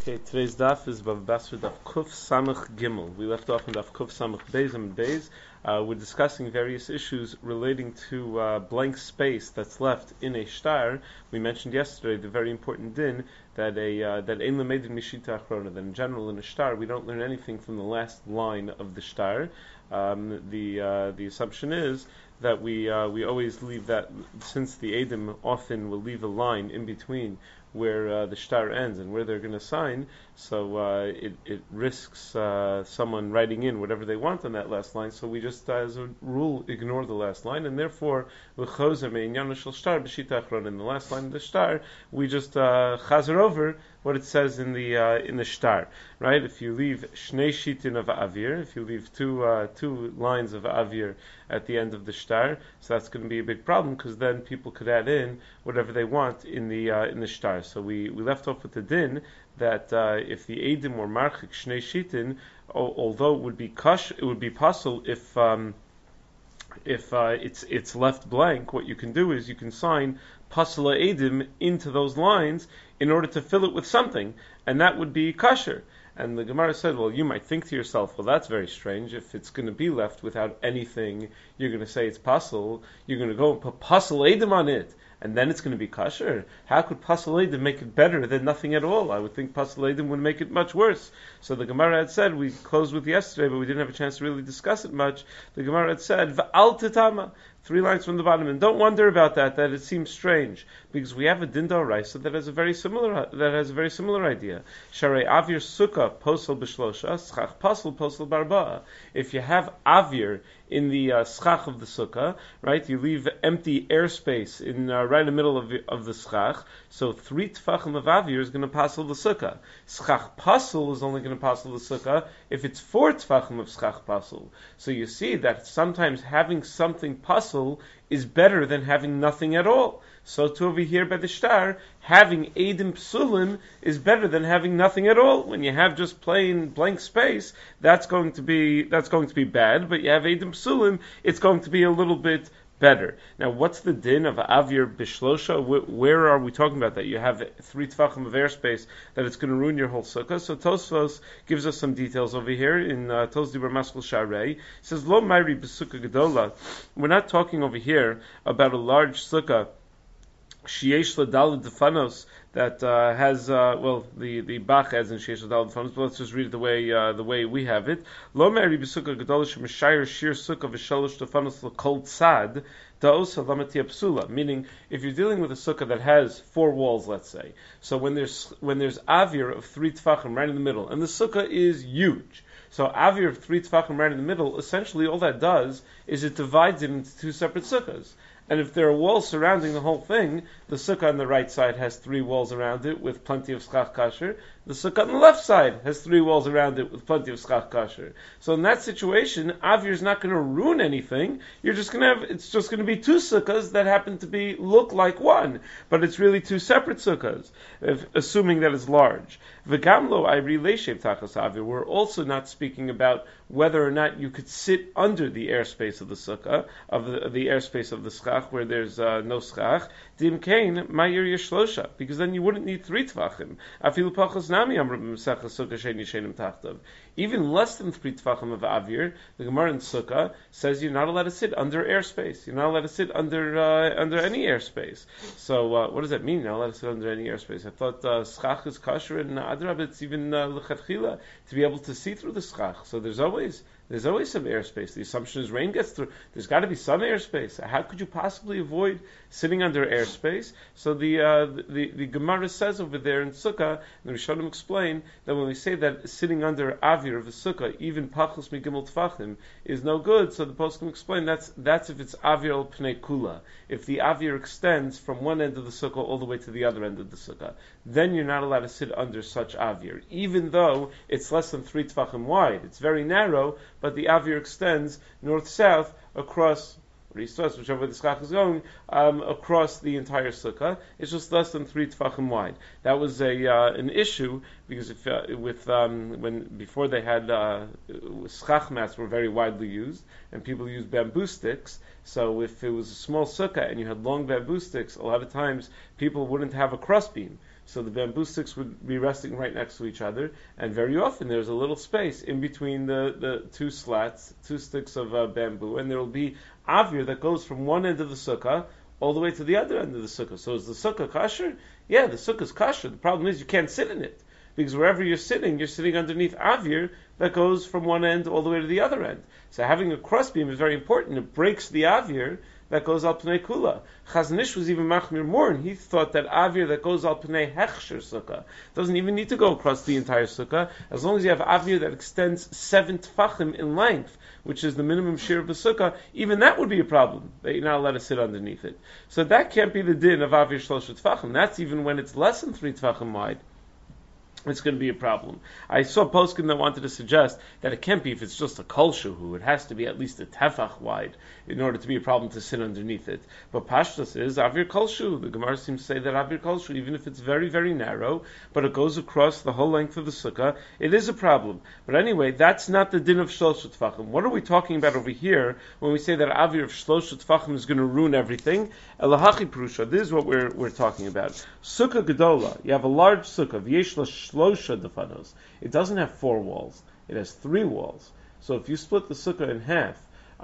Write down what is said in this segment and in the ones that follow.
Okay, today's daf is Bava Basra daf Kuf Samach Gimel. We left off in daf Kuf Samach Beis and Beis. We're discussing various issues relating to blank space that's left in a shtar. We mentioned yesterday the very important din that that ein lemedin mishita achrona. That in general in a shtar we don't learn anything from the last line of the shtar. The assumption is that we always leave that, since the Eidim often will leave a line in between where the shtar ends and where they're going to sign, so it risks someone writing in whatever they want on that last line. So we just, as a rule, ignore the last line, and therefore in the last line of the shtar we just chazer over what it says in the shtar, right? If you leave shnei shitin of avir, if you leave two lines of avir at the end of the shtar, so that's going to be a big problem, because then people could add in whatever they want in the shtar. So we left off with the din that if the edim were marchik shnei shitin, although it would be possible if it's left blank, what you can do is you can sign pasala edim into those lines in order to fill it with something, and that would be kosher. And the Gemara said, well, you might think to yourself, well, that's very strange. If it's going to be left without anything, you're going to say it's pasul. You're going to go and put pasul edim on it, and then it's going to be kosher. How could pasul edim make it better than nothing at all? I would think pasul edim would make it much worse. So the Gemara had said, we closed with yesterday, but we didn't have a chance to really discuss it much. The Gemara had said, va'al titama, 3 lines from the bottom, and don't wonder about that it seems strange, because we have a din d'oraisa that has a very similar idea. Sharei avir sukkah posel b'shlosha, schach pasel barba'a. If you have avir in the schach of the sukkah, right, you leave empty airspace in right in the middle of the schach, so 3 tfachim of avir is going to pasel the sukkah. Schach pasel is only going to pasel the sukkah if it's 4 tfachim of schach pasel. So you see that sometimes having something pasel is better than having nothing at all. So to over here by the shtar, having edim psulim is better than having nothing at all. When you have just plain blank space, that's going to be bad. But you have edim psulim, it's going to be a little bit better. Now, what's the din of avir bishlosha? Where are we talking about that? You have 3 tfachim of airspace that it's going to ruin your whole sukkah. So Tosfos gives us some details over here in Tos Dibur Maskul Sharei. He says, Lo Mairi b'sukkah gedola. We're not talking over here about a large sukkah Shiesh Ladal Defanos that has the Bach has in Shiesh Ladal Defanos, but let's just read it the way we have it. Lo Meri B'Sukkah Gedolish Meshayir Shir Sukkah V'Shalosh Defanos L'Kol Tzad Da'osa Lamatia Psula. Meaning, if you're dealing with a sukkah that has 4 walls, let's say, so when there's avir of 3 tfachim right in the middle, and the sukkah is huge. So avir of 3 tfachim right in the middle, essentially all that does is it divides it into 2 separate sukkahs. And if there are walls surrounding the whole thing, the sukkah on the right side has 3 walls around it with plenty of schach kasher. The sukkah on the left side has 3 walls around it with plenty of schach kasher. So in that situation, avir is not going to ruin anything. It's just going to be 2 sukkahs that happen to look like one, but it's really 2 separate sukkahs, assuming that it's large. V'gamlo I relay shev tachas avir. We're also not speaking about whether or not you could sit under the airspace of the sukkah, of the airspace of the schach, where there's no schach. Dim kain ma'ir yeshlosha, because then you wouldn't need 3 tvachim. Afilu pachos nami amr b'mesachas sukkah shein yishenim tachtav. Even less than 3 tvachim of avir, the Gemara in Sukkah says you're not allowed to sit under airspace. You're not allowed to sit under any airspace. So what does that mean? You're not allowed to sit under any airspace. I thought schach is kosher, and adrab, it's even lechatchila to be able to see through the schach. So there's always some airspace. The assumption is rain gets through. There's got to be some airspace. How could you possibly avoid sitting under airspace? So the Gemara says over there in Sukkah, and the Rishonim explain that when we say that sitting under avir of a Sukkah, even pachos migimel tfachim, is no good. So the poskim explain that's if it's avir al pnei kula. If the avir extends from one end of the Sukkah all the way to the other end of the Sukkah, then you're not allowed to sit under such avir, even though it's less than 3 tfachim wide. It's very narrow, but the avir extends north-south across, or east-west, whichever the schach is going, across the entire sukkah. It's just less than 3 tfachim wide. That was an issue, because before they had schach mats were very widely used, and people used bamboo sticks. So if it was a small sukkah and you had long bamboo sticks, a lot of times people wouldn't have a crossbeam. So the bamboo sticks would be resting right next to each other, and very often there's a little space in between the two slats, two sticks of bamboo, and there will be avir that goes from one end of the sukkah all the way to the other end of the sukkah. So is the sukkah kosher? Yeah, the sukkah is kosher. The problem is you can't sit in it, because wherever you're sitting underneath avir that goes from one end all the way to the other end. So having a crossbeam is very important. It breaks the avir that goes al pnei kula. Chazon Ish was even machmir more, and he thought that avir that goes al pnei hechsher sukkah doesn't even need to go across the entire sukkah, as long as you have avir that extends 7 tfachim in length, which is the minimum share of the sukkah. Even that would be a problem, that you're not allowed to sit underneath it. So that can't be the din of avir shlosha tfachim. That's even when it's less than 3 tfachim wide. It's going to be a problem. I saw poskim that wanted to suggest that it can't be if it's just a kol shuhu. It has to be at least a tefach wide in order to be a problem to sit underneath it. But pashtus is avir kol shuhu. The Gemara seems to say that avir kol shuhu, even if it's very, very narrow, but it goes across the whole length of the sukkah, it is a problem. But anyway, that's not the din of shlosha tefachim. What are we talking about over here when we say that avir of shlosha tefachim is going to ruin everything? Elahachi prusha. This is what we're talking about. Sukkah gedola. You have a large sukkah. V'yesh shlosha defanos. It doesn't have 4 walls. It has 3 walls. So if you split the sukkah in half,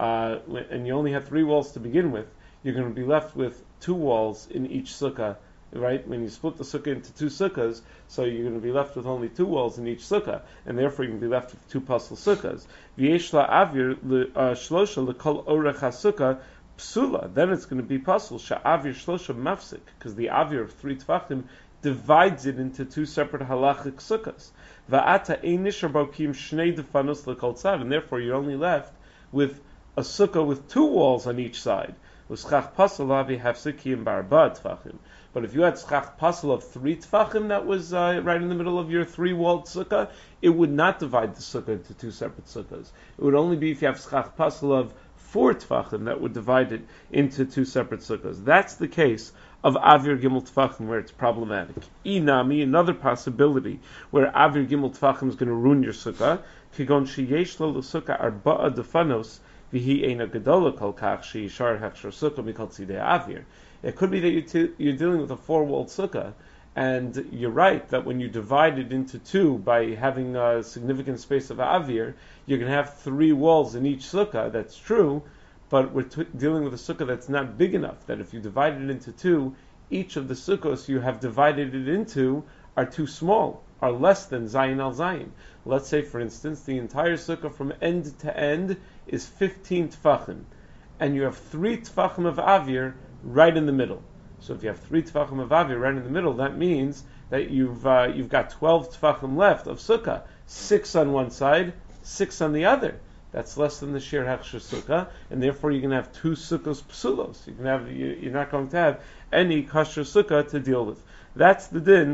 and you only have 3 walls to begin with, you're going to be left with 2 walls in each sukkah, right? When you split the sukkah into 2 sukkahs, so you're going to be left with only 2 walls in each sukkah, and therefore you're going to be left with 2 pasal sukkahs. V'yesh la'avir shlosha l'kol orech hasukkah psula. Then it's going to be pasal sha'avir shlosha mafsik, because the avir of 3 tfachim divides it into 2 separate halachic sukkahs. Va'ata einish arbokim shnei defanos l'kol tzad, and therefore you're only left with a sukkah with 2 walls on each side. U'schach pasal avi hafsikim barba tfachim. But if you had schach pasal of 3 tfachim that was right in the middle of your 3-walled sukkah, it would not divide the sukkah into 2 separate sukkahs. It would only be if you have schach pasal of 4 tfachim that would divide it into 2 separate sukkahs. That's the case of avir gimel tfachim, where it's problematic. Inami, another possibility where avir gimel tfachim is going to ruin your sukkah, kigon sheyesh lo l'sukkah arba'a defanos v'hi eina gedola kol kach sheyishar hechsher sukkah mikol tzidei avir. It could be that you're dealing with a 4-walled sukkah, and you're right that when you divide it into 2 by having a significant space of avir, you're going to have 3 walls in each sukkah. That's true. But we're dealing with a sukkah that's not big enough, that if you divide it into 2, each of the sukkahs you have divided it into are too small, are less than Zayin al Zayin. Let's say, for instance, the entire sukkah from end to end is 15 tfachim, and you have 3 tfachim of avir right in the middle. So if you have 3 tfachim of avir right in the middle, that means that you've got 12 tfachim left of sukkah, 6 on one side, 6 on the other. That's less than the shir hechsher sukkah, and therefore you're going to have 2 sukkahs psulos. You're not going to have any kosher sukkah to deal with. That's the din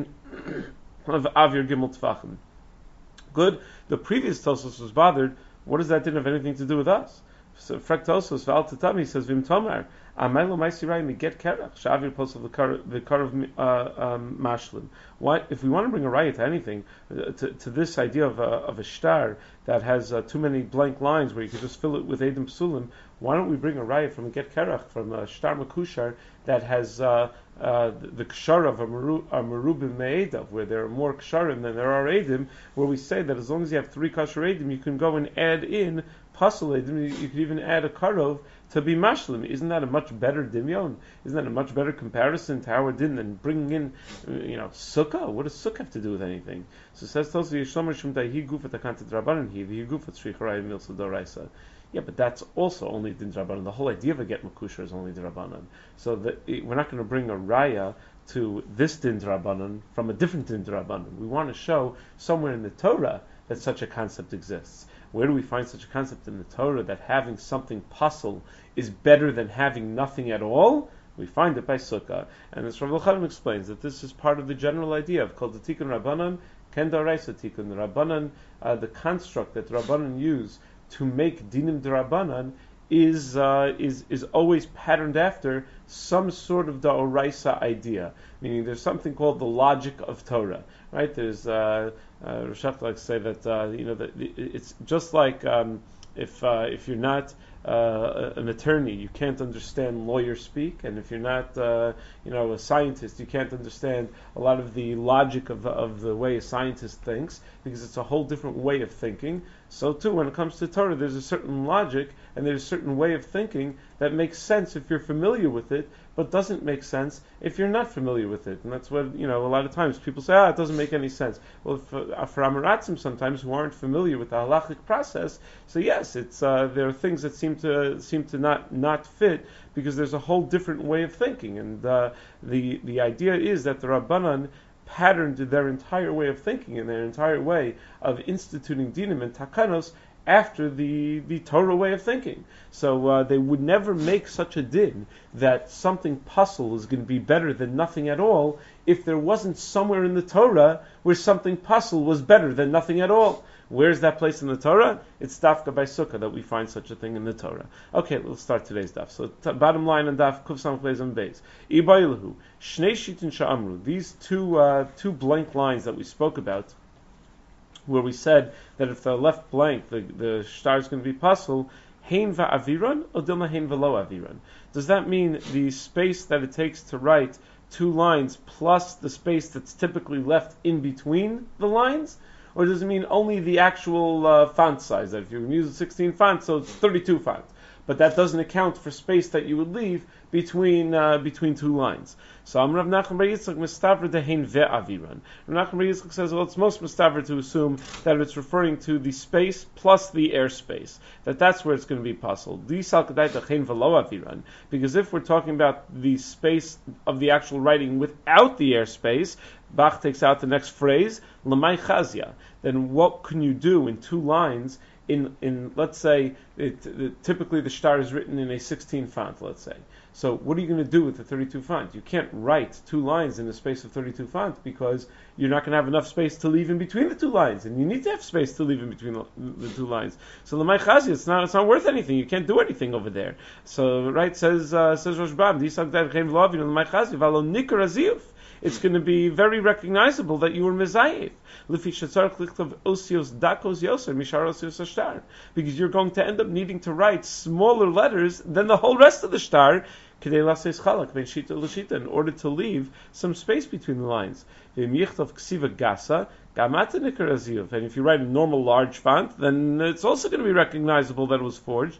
of avir gimel tfachim. Good. The previous Tosos was bothered. What does that din have anything to do with us? So Frek Tosos v'al tatami says vim tomar amaylo ma'isirai mi get kerach shavir posel v'karav mashlim. Why, if we want to bring a riot to anything, to this idea of a shtar that has too many blank lines where you could just fill it with edim psulim, why don't we bring a riot from a get kerach, from a shtar makushar that has the kshar of a merubim me'edav, where there are more ksharim than there are edim, where we say that as long as you have 3 kosher edim, you can go and add in pasal edim. You could even add a karov to be mashlim. Isn't that a much better dimyon? Isn't that a much better comparison to our din than bringing in, sukkah? What does sukkah have to do with anything? So it says Tosu Yishlomer Shumtai Hi Gufat Akanta Drabanan Hi Hi Gufat Shricharai Milsa Doraisa. Yeah, but that's also only din drabanan. The whole idea of a get makusher is only drabanan. So we're not going to bring a raya to this din drabanan from a different din drabanan. We want to show somewhere in the Torah that such a concept exists. Where do we find such a concept in the Torah that having something pasul is better than having nothing at all? We find it by sukkah. And as Rav Elchanan explains, that this is part of the general idea of called the tikkun rabbanan, ken daraisa tikkun. The rabbanan, the construct that rabbanan use to make dinim d'Rabbanan is always patterned after some sort of da'oraisa idea. Meaning there's something called the logic of Torah, right? There's Rashach likes to say that that it's just like if you're not an attorney, you can't understand lawyer speak, and if you're not a scientist, you can't understand a lot of the logic of the way a scientist thinks, because it's a whole different way of thinking. So too, when it comes to Torah, there's a certain logic and there's a certain way of thinking that makes sense if you're familiar with it, but doesn't make sense if you're not familiar with it. And that's what, a lot of times people say, it doesn't make any sense. Well, for Amaratzim sometimes who aren't familiar with the halachic process, so yes, it's there are things that seem to not fit, because there's a whole different way of thinking. And the idea is that the Rabbanan patterned their entire way of thinking and their entire way of instituting dinim and takanos after the Torah way of thinking. So they would never make such a din that something puzzle is going to be better than nothing at all if there wasn't somewhere in the Torah where something puzzle was better than nothing at all. Where's that place in the Torah? It's Dafka by Sukkah that we find such a thing in the Torah. Okay, let's start today's daf. So bottom line on daf Kuf Samach Beis on Beis. Ibaylahu Shnei Shitin Sha'amru. These two blank lines that we spoke about, where we said that if they're left blank, the shtar is going to be puzzle. Hein va'aviran or dilma hein v'lo aviran? Does that mean the space that it takes to write two lines plus the space that's typically left in between the lines? Or does it mean only the actual font size? That if you use a 16 font, so it's 32 font. But that doesn't account for space that you would leave between two lines. So Rav Nachman Bar Yitzchak mistavra dehein ve'aviran. Rav Nachman Bar Yitzchak says, well, it's most mistavra to assume that it's referring to the space plus the airspace. That's where it's going to be puzzled. Because if we're talking about the space of the actual writing without the airspace, Bach takes out the next phrase, Lamai Chazia. Then what can you do in two lines? In let's say typically the shtar is written in a 16 font, let's say. So what are you going to do with the 32 font? You can't write two lines in the space of 32 font, because you're not going to have enough space to leave in between the two lines, and you need to have space to leave in between the two lines. So l'may chazi, it's not worth anything. You can't do anything over there. So says Rosh Bam, it's going to be very recognizable that you were mezayef. Because you're going to end up needing to write smaller letters than the whole rest of the shtar in order to leave some space between the lines. And if you write a normal large font, then it's also going to be recognizable that it was forged.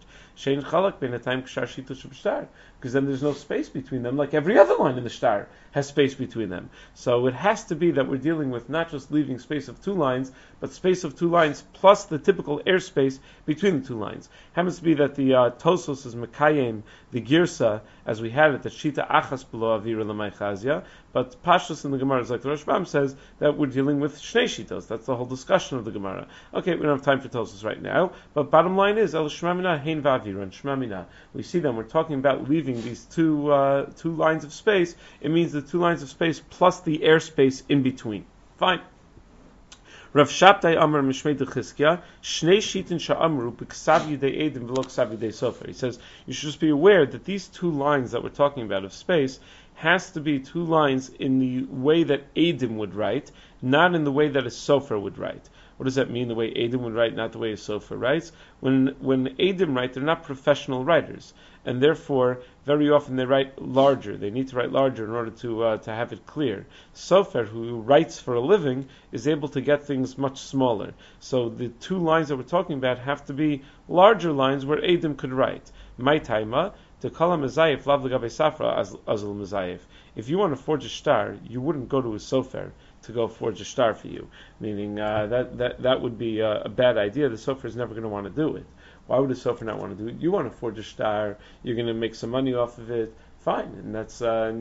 Because then there's no space between them, like every other line in the shtar has space between them. So it has to be that we're dealing with not just leaving space of two lines, but space of two lines plus the typical airspace between the two lines. Happens to be that the Tosos is Mekayim, the Girsa, as we had it, the Shita Achas below Avira L'may Chazia, but Pashtus in the Gemara, like the Rosh Bam says, that we're dealing with Shnei Shitos. That's the whole discussion of the Gemara. Okay, we don't have time for Tosos right now, but bottom line is, El Shmamina Hein V'Aviran, Shmamina. We see them, we're talking about leaving these two lines of space. It means the two lines of space plus the airspace in between. Fine. Rav Shabtai Amar Mishmei Dechizkiah Shnei Shitin Sha'amru B'Ksav Yudei Edim V'Lo Ksav Yudei Sofer. He says you should just be aware that these two lines that we're talking about of space has to be two lines in the way that Edim would write, not in the way that a Sofer would write. What does that mean? The way Edim would write, not the way a Sofer writes. When Edim write, they're not professional writers, and therefore very often they write larger. They need to write larger in order to have it clear. Sofer, who writes for a living, is able to get things much smaller. So the two lines that we're talking about have to be larger lines where Edim could write. My taima to call a mezayif lav l'gabei safra azul mezayif. If you want to forge a shtar, you wouldn't go to a sofer to go forge a shtar for you. Meaning that would be a bad idea. The sofer is never going to want to do it. Why would a sofer not want to do it? You want to forge a shtar, you're going to make some money off of it, fine. And that's,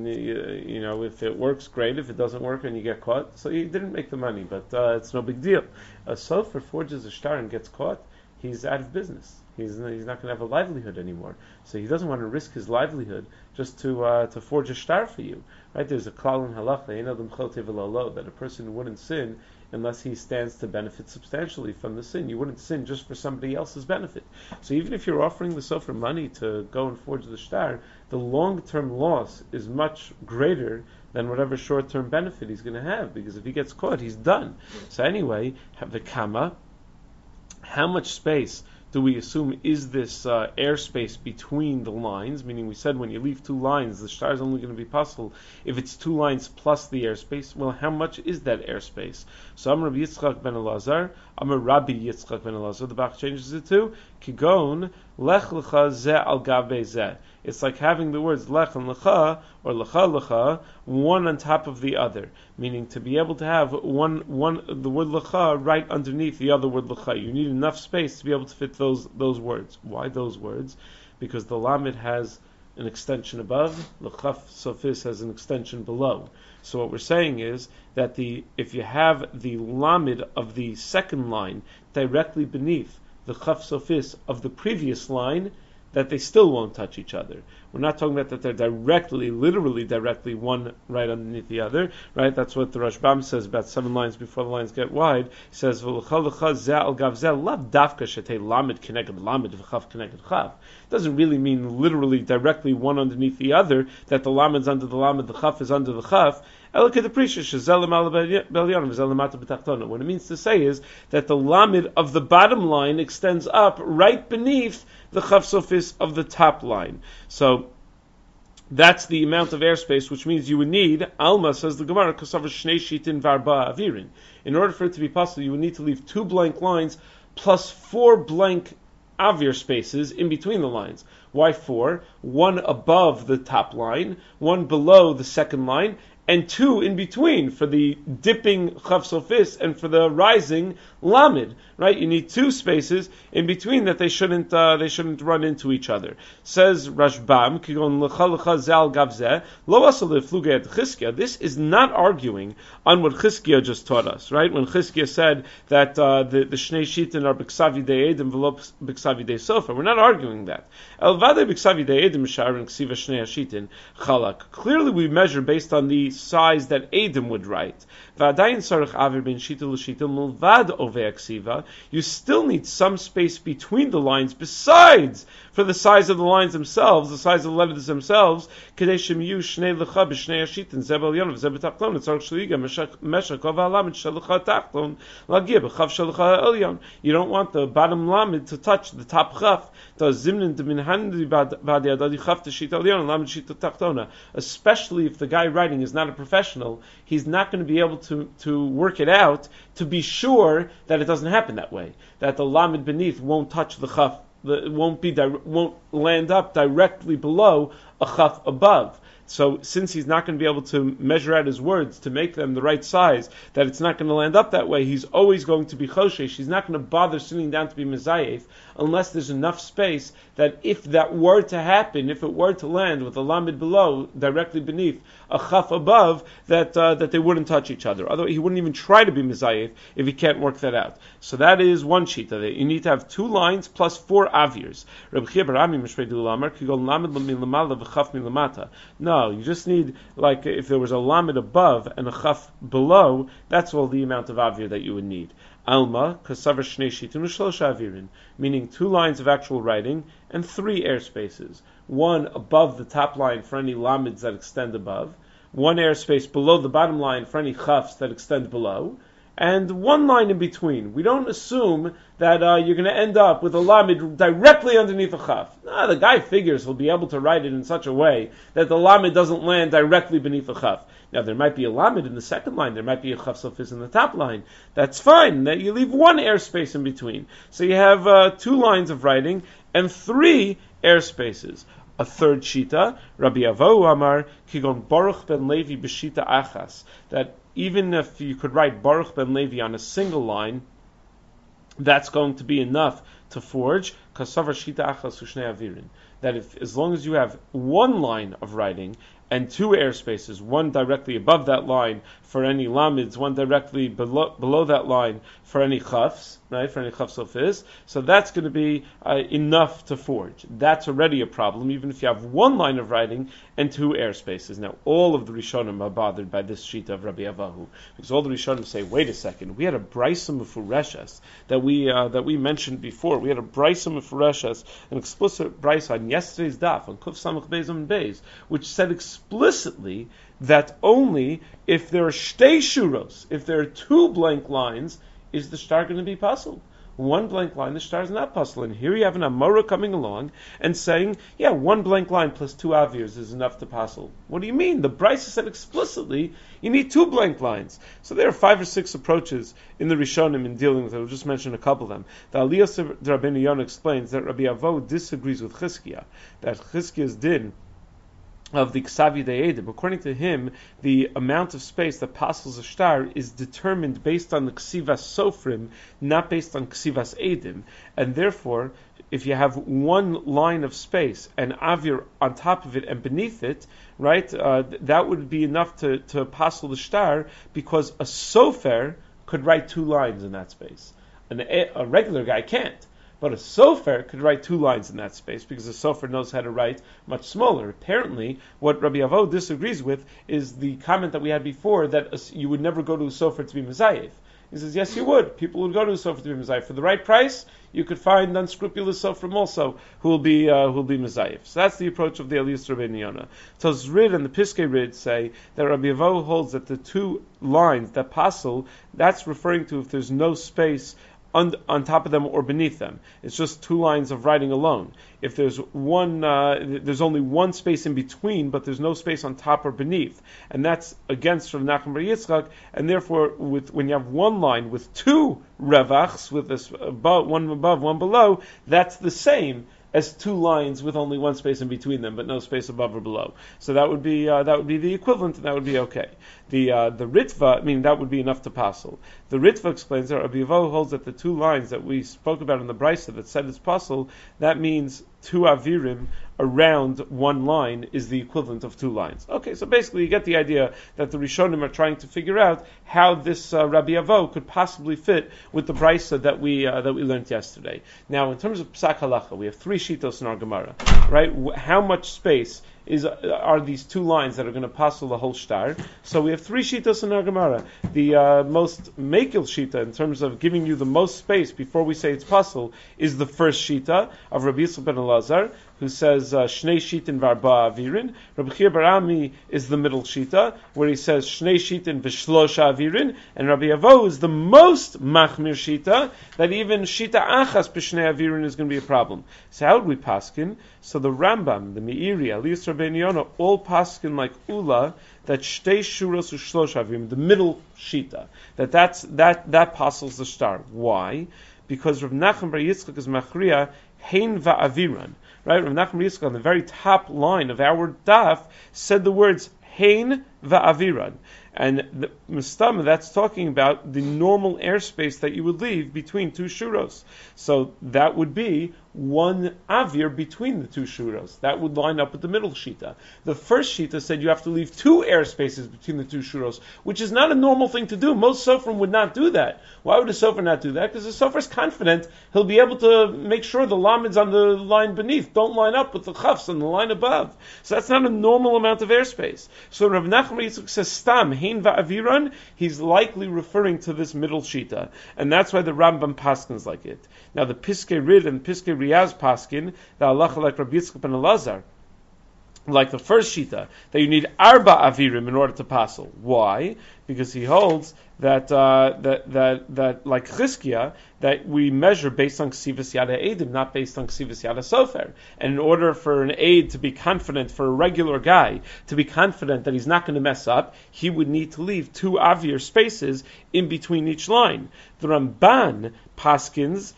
if it works, great. If it doesn't work and you get caught, so you didn't make the money, but it's no big deal. A sofer forges a shtar and gets caught, he's out of business. He's not going to have a livelihood anymore. So he doesn't want to risk his livelihood just to forge a shtar for you. Right? There's a klal in halacha that a person wouldn't sin unless he stands to benefit substantially from the sin. You wouldn't sin just for somebody else's benefit. So even if you're offering the sofer money to go and forge the shtar, the long-term loss is much greater than whatever short-term benefit he's going to have, because if he gets caught, he's done. So anyway, the kama, how much space do we assume is this airspace between the lines? Meaning, we said when you leave two lines, the shtar is only going to be possible if it's two lines plus the airspace. Well, how much is that airspace? So Amar Rabbi Yitzchak ben Elazar, Amar Rabbi Yitzchak ben Elazar. The Bach changes it to Kigon lech lecha zeh al gabe zeh. It's like having the words lech and lecha, or lecha lecha, one on top of the other. Meaning to be able to have the word lecha right underneath the other word lecha. You need enough space to be able to fit those words. Why those words? Because the lamed has an extension above, the chaf sofis has an extension below. So what we're saying is that if you have the lamed of the second line directly beneath the chaf sofis of the previous line, that they still won't touch each other. We're not talking about that they're literally directly one right underneath the other, right? That's what the Rashbam says about 7 lines before the lines get wide. He says, doesn't really mean literally directly one underneath the other, that the lamed's under the lamed, the chaf is under the chaf. What it means to say is that the lamed of the bottom line extends up right beneath the chaf sofis of the top line. So that's the amount of airspace, which means you would need, Alma says the Gemara, Kosavar Shnei Shitin Varba Avirin. In order for it to be possible, you would need to leave 2 blank lines plus 4 blank avir spaces in between the lines. Why 4? 1 above the top line, 1 below the second line, and 2 in between for the dipping chaf sofis and for the rising lamed. Right? You need 2 spaces in between that they shouldn't run into each other. Says Rashbam, Kigon lecha lecha zal gavzeh lo asal fluge et Chizkiah. This is not arguing on what Chizkiah just taught us. Right? When Chizkiah said that the Shnei Shitin are b'ksavi de edim v'lo b'ksavi de sofa, we're not arguing that. El vade b'ksavi de edim shar and ksiva Shnei Shitin chalak. Clearly, we measure based on the size that Edim would write. You still need some space between the lines besides for the size of the lines themselves, the size of the letters themselves. You don't want the bottom lamed to touch the top chaf. Especially if the guy writing is not a professional, he's not going to be able to work it out to be sure that it doesn't happen that way. That the lamed beneath won't touch the chaf, won't land up directly below a chaf above. So since he's not going to be able to measure out his words to make them the right size, that it's not going to land up that way, he's always going to be choshesh. He's not going to bother sitting down to be mezayef unless there's enough space that if that were to happen, if it were to land with a lamed below, directly beneath a chaf above, that they wouldn't touch each other. Otherwise, he wouldn't even try to be mezayef if he can't work that out. So that is one sheet of it. You need to have 2 lines plus 4 avirs. No, you just need, like, if there was a lamed above and a chaf below, that's all the amount of avir that you would need. Alma, kasavar shnei shitim u'shlosh avirin, meaning 2 lines of actual writing and 3 airspaces. 1 above the top line for any lameds that extend above, 1 airspace below the bottom line for any chafs that extend below, and 1 line in between. We don't assume that you're going to end up with a lamed directly underneath a chaf. No, the guy figures he'll be able to write it in such a way that the lamed doesn't land directly beneath a chaf. Now, there might be a lamed in the second line, there might be a chaf sofis in the top line. That's fine. That you leave 1 airspace in between. So you have 2 lines of writing and 3 airspaces. A third shita, Rabbi Avohu Amar, Kigon Baruch ben Levi b'shita achas, that even if you could write Baruch ben Levi on a single line, that's going to be enough to forge kasavar shita achas u'shnei avirin. That if, as long as you have 1 line of writing and 2 airspaces, 1 directly above that line for any lameds, 1 directly below that line for any chafs, right, for any chaf sofis, so that's going to be enough to forge. That's already a problem, even if you have 1 line of writing and 2 airspaces. Now, all of the Rishonim are bothered by this sheet of Rabbi Avohu, because all the Rishonim say, wait a second, we had a Brisa Mefureshes that we mentioned before. We had a Brisa Mefureshes, an explicit Brisa on yesterday's daf, on Kuf Samach Beis and Beis, which said explicitly that only if there are shtei shuros, if there are 2 blank lines, is the shtar going to be puzzled. one blank line, the shtar is not possible. And here you have an Amora coming along and saying, yeah, one blank line plus 2 avirs is enough to passel. What do you mean? The Brisa said explicitly you need 2 blank lines. So there are 5 or 6 approaches in the Rishonim in dealing with it. I'll just mention a couple of them. The Aliyah of Rabbeinu Yonah explains that Rabbi Avo disagrees with Chizkiah, that Chizkiah's din of the Ksavi De'edim. According to him, the amount of space that passes a shtar is determined based on the Ksivas Sofrim, not based on Ksivas Edim. And therefore, if you have one line of space and Avir on top of it and beneath it, right, that would be enough to passel the shtar, because a sofer could write 2 lines in that space. A regular guy can't. But a sofer could write 2 lines in that space, because a sofer knows how to write much smaller. Apparently, what Rabbi Avo disagrees with is the comment that we had before, that you would never go to a sofer to be mezayev. He says, yes, you would. People would go to a sofer to be mezayev. For the right price, you could find unscrupulous soferim also who will be mezayev. So that's the approach of the Aliyus Rabbeinu Yonah. Rid and the Piskei Rid say that Rabbi Avo holds that the 2 lines that passel, that's referring to if there's no space on top of them or beneath them. It's just 2 lines of writing alone. If there's there's only one space in between, but there's no space on top or beneath, and that's against Rav Nachman bar Yitzchak. And therefore, when you have one line with 2 revachs, with this one above, one below, that's the same as 2 lines with only one space in between them, but no space above or below. So that would be the equivalent, and that would be okay. The Ritva, that would be enough to passel. The Ritva explains that Rabbi Avo holds that the 2 lines that we spoke about in the Brisa that said it's passel, that means 2 avirim around one line is the equivalent of 2 lines. Okay, so basically you get the idea that the Rishonim are trying to figure out how this Rabbi Avo could possibly fit with the Brisa that we learned yesterday. Now, in terms of Psak Halacha, we have 3 shitos in our Gemara, right? How much space are these 2 lines that are going to passel the whole shtar? So we have 3 shitas in our Gemara. The most makil shita, in terms of giving you the most space before we say it's passel, is the first shita of Rabbi Yisrael ben Elazar, who says Shnei Shitin Varba Avirin. Rabbi Chia bar Ami is the middle shita, where he says Shnei Shitin V'Shlosha Avirin, and Rabbi Avo is the most machmir shita, that even shita achas b'Shnei Avirin is going to be a problem. So how would we paskin? So the Rambam, the Meiri, Aliyus Rabbeinu Yonah, all paskin like Ula, that Shtei Shuros U'Shlosh Avirim, the middle shita, that passes the shtar. Why? Because Rav Nachman bar Yitzchak is machriya hein va'aviran. Right? Rav Nachman bar Yitzchak on the very top line of our daf said the words hein va'aviran. And the Mustama, that's talking about the normal airspace that you would leave between 2 shuros. So that would be 1 avir between the 2 shuros. That would line up with the middle shita. The first shita said you have to leave 2 airspaces between the 2 shuros, which is not a normal thing to do. Most sofrim would not do that. Why would a sofer not do that? Because the sofer is confident he'll be able to make sure the lamids on the line beneath don't line up with the chafs on the line above. So that's not a normal amount of airspace. So Rav Nachman bar Yitzchak says stam hein va'aviran. He's likely referring to this middle shita, and that's why the Rambam paskins like it. Now the Piskei Rid and Piskei Riyaz paskin, the halacha like Rabbi Yitzchak ben Elazar, like the first shita, that you need arba avirim in order to passel. Why? Because he holds that like Chizkiah, that we measure based on Ksivas Yada Eidim, not based on Ksivas Yada Sofer. And in order for an aid to be confident, for a regular guy to be confident that he's not going to mess up, he would need to leave 2 avir spaces in between each line. The Ramban paskins,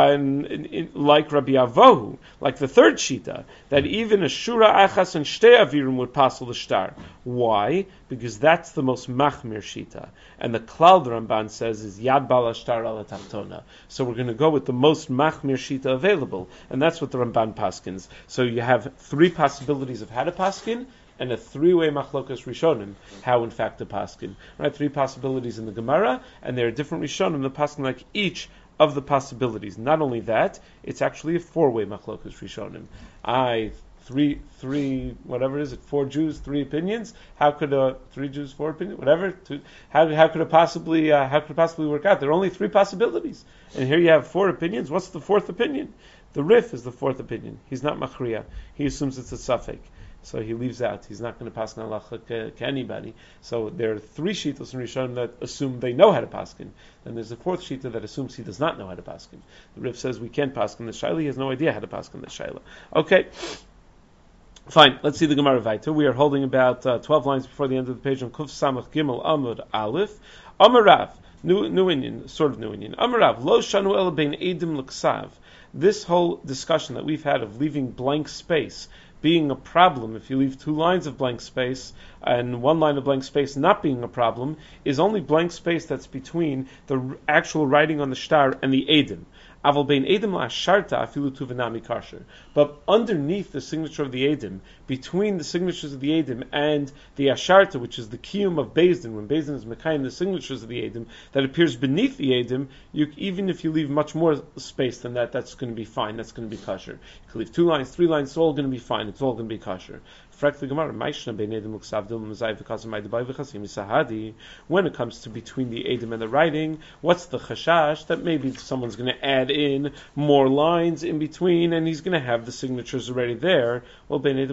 like Rabbi Avohu, like the third shita, that even a shura achas and shtei avirim would passel the shtar. Why? Because that's the most machmir shita, and the klal the Ramban says is yad bal shtar ala tachtona. So we're going to go with the most machmir shita available, and that's what the Ramban paskins. So you have 3 possibilities of how to paskin, and a 3-way machlokas rishonim, how in fact to paskin. Right, 3 possibilities in the Gemara, and there are different rishonim that paskin like each of the possibilities. Not only that, it's actually a 4-way machlokas rishonim. Whatever is it, 4 Jews, 3 opinions? How could 3 Jews, 4 opinions? Whatever. How could it possibly work out? There are only 3 possibilities, and here you have 4 opinions. What's the 4th opinion? The Rif is the 4th opinion. He's not machriya. He assumes it's a suffix. so he leaves out. He's not going to paskin halacha to anybody. So there are three shittos in Rishonim that assume they know how to paskin. And there's a fourth shitta that assumes he does not know how to paskin. The Rif says we can't paskin the shaila. He has no idea how to paskin the shaila. Okay. Fine, let's see the Gemara Vaita. We are holding about 12 lines before the end of the page on Kuf Samach Gimel Amud Aleph. Amarav, new Indian, sort of new Indian. Amarav, Lo Shanu El Bein Edim L'Ksav. This whole discussion that we've had of leaving blank space being a problem, if you leave two lines of blank space and one line of blank space not being a problem, is only blank space that's between the actual writing on the shtar and the Edim. Aval bein edim la'asharta afilu tuvanami kasher. But underneath the signature of the edim, between the signatures of the edim and the asharta, which is the kiyum of Beis Din, when Beis Din is mekayim the signatures of the edim, that appears beneath the edim, even if you leave much more space than that, that's going to be fine. That's going to be kasher. You can leave 2 lines, 3 lines. It's all going to be fine. It's all going to be kasher. When it comes to between the edim and the writing, what's the chashash that maybe someone's going to add in more lines in between, and he's going to have the signatures already there? Well, shouldn't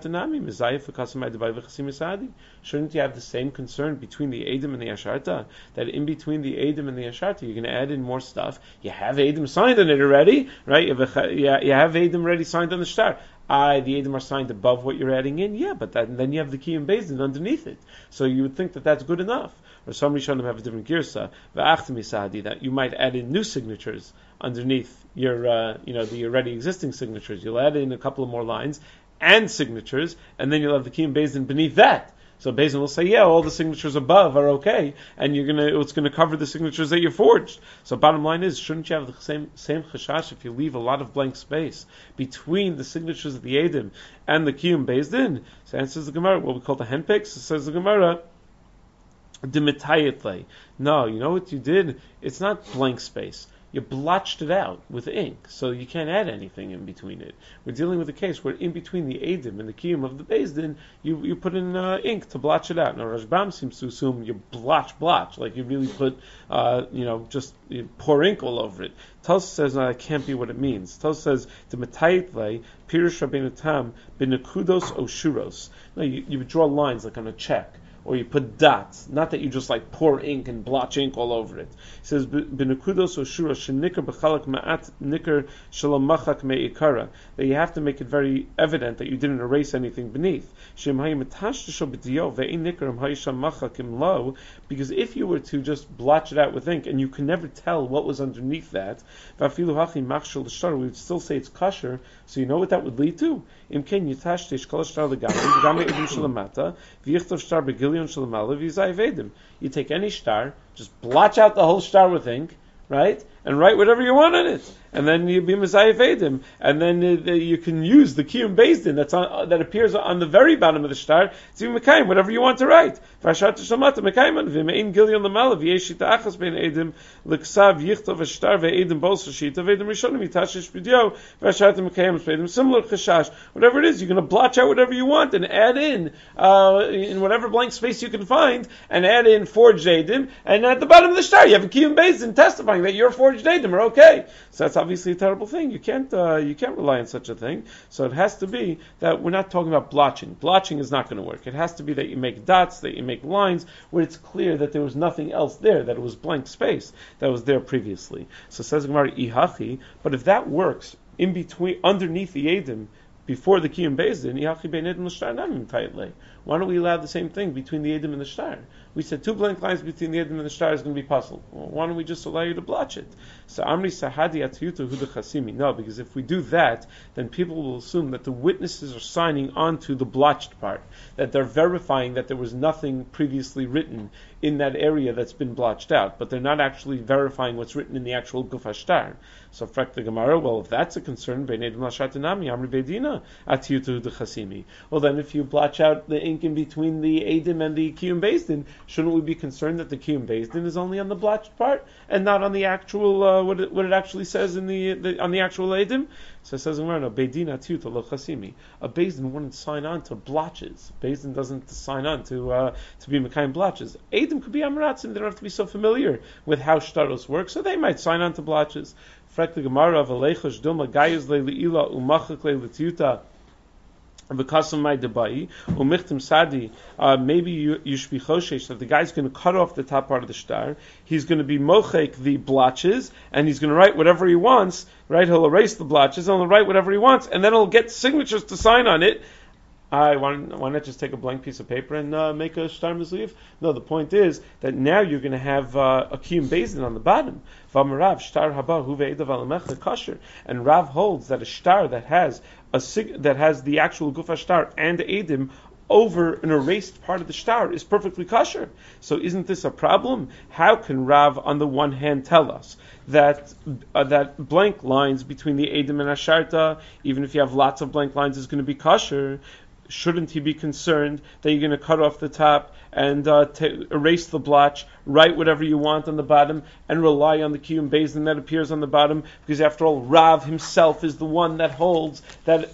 you have the same concern between the edim and the asharta? That in between the edim and the asharta, you're going to add in more stuff. You have edim signed on it already, right? You have edim already signed on the shtar. The edim are signed above what you're adding in, yeah, but then you have the kiyum Beis Din underneath it. So you would think that that's good enough. Or some Rishonim have a different girsa, that you might add in new signatures underneath your, the already existing signatures. You'll add in a couple of more lines and signatures, and then you'll have the kiyum Beis Din beneath that. So Beis Din will say, yeah, all the signatures above are okay, and it's gonna cover the signatures that you forged. So bottom line is, shouldn't you have the same chashash if you leave a lot of blank space between the signatures of the edim and the kiyum Beis Din? So answers the Gemara, what we call the handpicks. It says the Gemara, Dimitayetle. No, you know what you did? It's not blank space. You blotched it out with ink, so you can't add anything in between it. We're dealing with a case where in between the edim and the kiyum of the Beis Din, you put in ink to blotch it out. Now Rashbam seems to assume you blotch, like you really put, you pour ink all over it. Tos says no, that can't be what it means. Tos says the metayitle pirush rabbeinu tam b'nekudos o shuros. No, you would draw lines like on a check. Or you put dots, not that you just like pour ink and blotch ink all over it. It says b'nekudos oshura shenikar b'chalak ma'at nikar shalamachak me'ikara, that you have to make it very evident that you didn't erase anything beneath. Because if you were to just blotch it out with ink and you can never tell what was underneath that, we would still say it's kosher. So you know what that would lead to? You take any star, just blotch out the whole star with ink, right? And write whatever you want on it. And then you be Messiah Edim. And then you can use the Kiyum Beis Din that appears on the very bottom of the star to be Mekayim, whatever you want to write. V'ashat Shamata Mekayim v'mein Gilyon Lamalav Yeshita Achas Ben Edim L'Ksav Yichtov Ashtar ve'Edim Bolsa Shita ve'Edim Rishonim Yitashish B'Dio v'ashat Mekayim ve'Edim similar Chashash. Whatever it is, you're going to blotch out whatever you want and add in whatever blank space you can find and add in forged Edim. And at the bottom of the star, you have a Kiyum Beis Din testifying that your forged Edim are okay. So that's obviously a terrible thing. You can't rely on such a thing. So it has to be that we're not talking about blotching. Blotching is not going to work. It has to be that you make dots, that you make lines where it's clear that there was nothing else there, that it was blank space that was there previously. So it says Gemara Ihachi, but if that works in between, underneath the Edim, before the Kiyum Beis Din, Ihachi bein Edim l'shtar namim tightly. Why don't we allow the same thing between the Edim and the shtar? We said 2 blank lines between the Edim and the shtar is going to be puzzled. Well, why don't we just allow you to blotch it? So Amri Sahadi Atiyuta Huda Chasimi. No, because if we do that, then people will assume that the witnesses are signing onto the blotched part, that they're verifying that there was nothing previously written in that area that's been blotched out, but they're not actually verifying what's written in the actual Guf HaShtar. So Frak the Gemara, well, if that's a concern, Bein Edim L'Shatinami Amri Beidina Atiyuta Huda Chasimi. Well, then if you blotch out the ink in between the Edim and the Kiyum Beis Din, shouldn't we be concerned that the Kiyum Beis Din is only on the blotched part and not on the actual what it actually says in the on the actual Edim? So it says in no, Beidin Atiyuta Lo Chasimi. A Beis Din wouldn't sign on to blotches. Beis Din doesn't sign on to be Mekayim blotches. Edim could be Amratzim. They don't have to be so familiar with how shtaros work, so they might sign on to blotches. Frak the Gemara of Alechosh Dilma Gayuz Leila Umachak Leila V'kasam my debai umichtim sadi. Maybe you should be choshesh that the guy's going to cut off the top part of the shtar. He's going to be mochek the blotches, and he's going to write whatever he wants. Right? He'll erase the blotches, and he'll write whatever he wants, and then he'll get signatures to sign on it. Why not just take a blank piece of paper and make a shtar mizliv? No, the point is that now you're going to have a kiyum bezin on the bottom. V'amarav shtar haba hu ve'edav alamecha kasher. And Rav holds that a shtar that has the actual gufa shtar and edim over an erased part of the shtar is perfectly kosher. So isn't this a problem? How can Rav on the one hand tell us that blank lines between the edim and asharta, even if you have lots of blank lines, is going to be kosher? Shouldn't he be concerned that you're going to cut off the top and erase the blotch, write whatever you want on the bottom, and rely on the kiyum bezin that appears on the bottom? Because after all, Rav himself is the one that holds that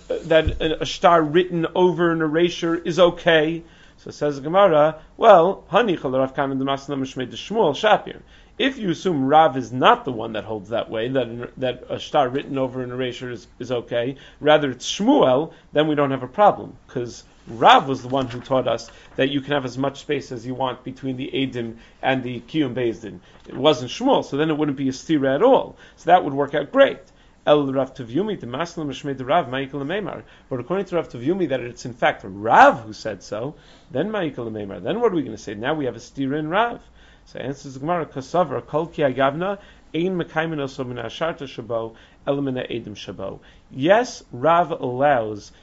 a shtar written over an erasure is okay. So says the Gemara, well, hani Rav Kanan d'Masna Mishmei Shmuel Shapir. If you assume Rav is not the one that holds that way, that a shtar written over an erasure is okay, rather it's Shmuel, then we don't have a problem, because Rav was the one who taught us that you can have as much space as you want between the Edim and the Kiyum Bezdin. It wasn't Shmuel, so then it wouldn't be a stira at all. So that would work out great. El Rav Tavyumi, the Maslam Mishmei de Rav, Ma'ikal Meimar. But according to Rav Tavyumi, that it's in fact Rav who said so, then Ma'ikal Meimar. Then what are we going to say? Now we have a stira in Rav. So answers the Gemara, Kasavar, Kol Ki Agavna, Ein Mekaymin Oso Min Asharta Shabo, Elamina Edim Shabo. Yes, Rav allows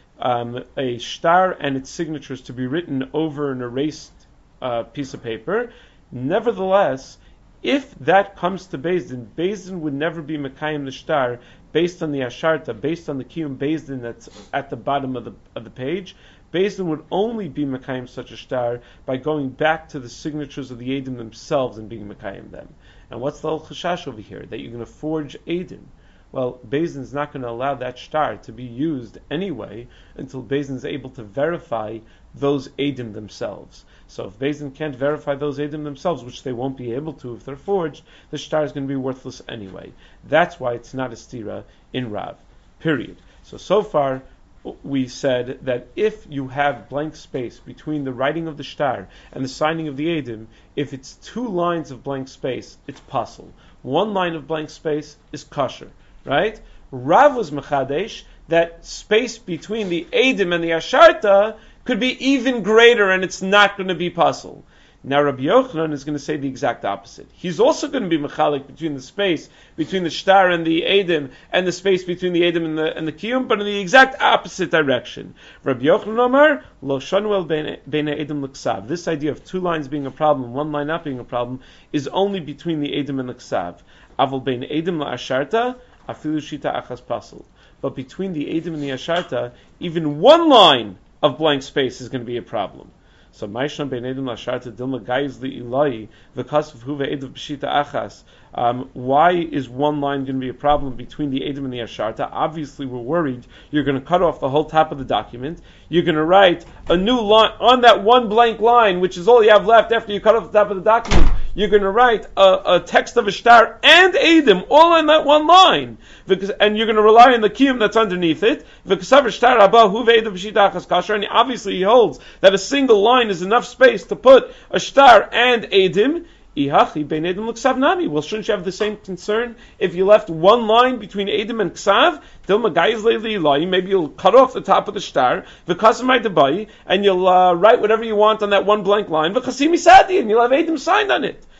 a shtar and its signatures to be written over an erased piece of paper. Nevertheless, if that comes to Bezdin would never be Mekayim the shtar based on the Asharta, based on the Kiyum Bezdin that's at the bottom of the page. Bezdin would only be Mekayim such a shtar by going back to the signatures of the Edim themselves and being Mekayim them. And what's the chashash over here? That you're going to forge Edim. Well, Bezdin is not going to allow that shtar to be used anyway until Bezdin is able to verify those Edim themselves. So if Bezdin can't verify those Edim themselves, which they won't be able to if they're forged, the shtar is going to be worthless anyway. That's why it's not a stira in Rav. Period. So far, we said that if you have blank space between the writing of the shtar and the signing of the edim, if it's 2 lines of blank space, it's possible. 1 line of blank space is kosher, right? Rav was mechadesh that space between the edim and the asharta could be even greater, and it's not going to be possible. Now Rabbi Yochanan is going to say the exact opposite. He's also going to be mechalik between the space between the shtar and the edim and the space between the edim and the kiyum, but in the exact opposite direction. Rabbi Yochanan Omar lo shanuel bein edim l'ksav. This idea of 2 lines being a problem, 1 line not being a problem, is only between the edim and the ksav. Aval bein edim la'asharta afilu shita achas pasel. But between the edim and the asharta, even 1 line of blank space is going to be a problem. So Maishon ben Edim Lasharta Dilma Gaiz Li Ilai V'Kasav Huve Edav B'Shita Achas. Why is 1 line going to be a problem between the Edim and the Asharta? Obviously, we're worried you're going to cut off the whole top of the document. You're going to write a new line on that 1 blank line, which is all you have left after you cut off the top of the document. You're going to write a text of a shtar and Edim all in that 1 line, and you're going to rely on the kiyum that's underneath it. And obviously, he holds that a single line is enough space to put a shtar and Edim. Well, shouldn't you have the same concern if you left 1 line between Edim and Ksav? Maybe you'll cut off the top of the shtar, and you'll write whatever you want on that 1 blank line, and you'll have Edim signed on it.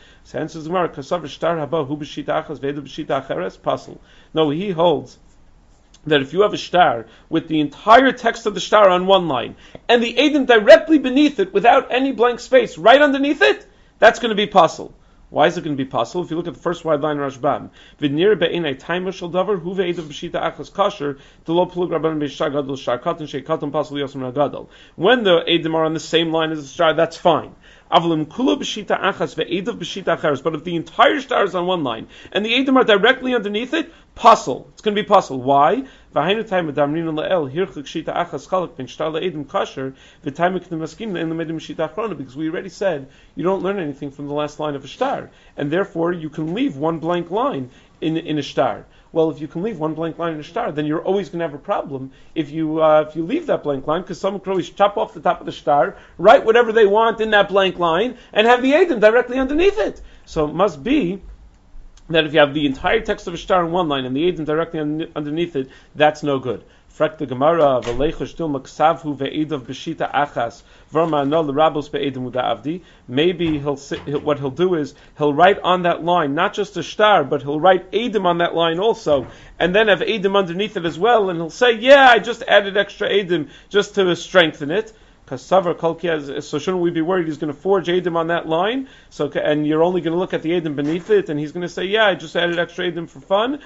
No, he holds that if you have a shtar with the entire text of the shtar on 1 line, and the Edim directly beneath it without any blank space right underneath it, that's going to be possible. Why is it going to be possible? If you look at the first wide line Rashbam, v'nir be'inay taimer shel davar hu ve'edav b'shita achas kasher d'lo plug rabban b'shtar gadol shtar katan sheikatan pasul yosem ragadol. When the edim are on the same line as the shtar, that's fine. Avlim kula b'shita achas ve'edav b'shita acheres. But if the entire shtar is on 1 line and the edim are directly underneath it, pasul. It's going to be pasul. Why? V'hainu time adamrin le'el hirchuk shita achas chalak ben shtar le'edim kasher v'time k'nemaskim le'en le'medim b'shita achrona, because we already said you don't learn anything from the last line of a shtar, and therefore you can leave 1 blank line in a shtar. Well, if you can leave one blank line in a star, then you're always going to have a problem if you leave that blank line, because someone could always chop off the top of the star, write whatever they want in that blank line, and have the Eidim directly underneath it. So it must be that if you have the entire text of a star in one line and the Eidim directly underneath it, that's no good. Frak the Gemara, v'leichosh dil maksavhu ve'edav b'shita achas v'rma no l'rabos be'edim uda'avdi. Maybe what he'll do is he'll write on that line not just a star, but he'll write Eidim on that line also, and then have Eidim underneath it as well. And he'll say, "Yeah, I just added extra Eidim just to strengthen it." So shouldn't we be worried he's going to forge Eidim on that line? And you're only going to look at the Eidim beneath it, and he's going to say, "Yeah, I just added extra Eidim for fun."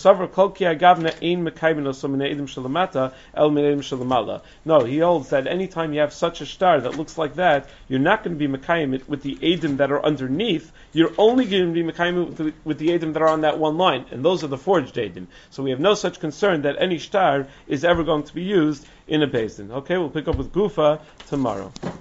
No, he holds that anytime you have such a star that looks like that, you're not going to be mekayim it with the Eidim that are underneath. You're only going to be mekayim it with the Eidim that are on that one line, and those are the forged Eidim. So we have no such concern that any star is ever going to be used in a Beis Din. Okay, we'll pick up with Gufa tomorrow.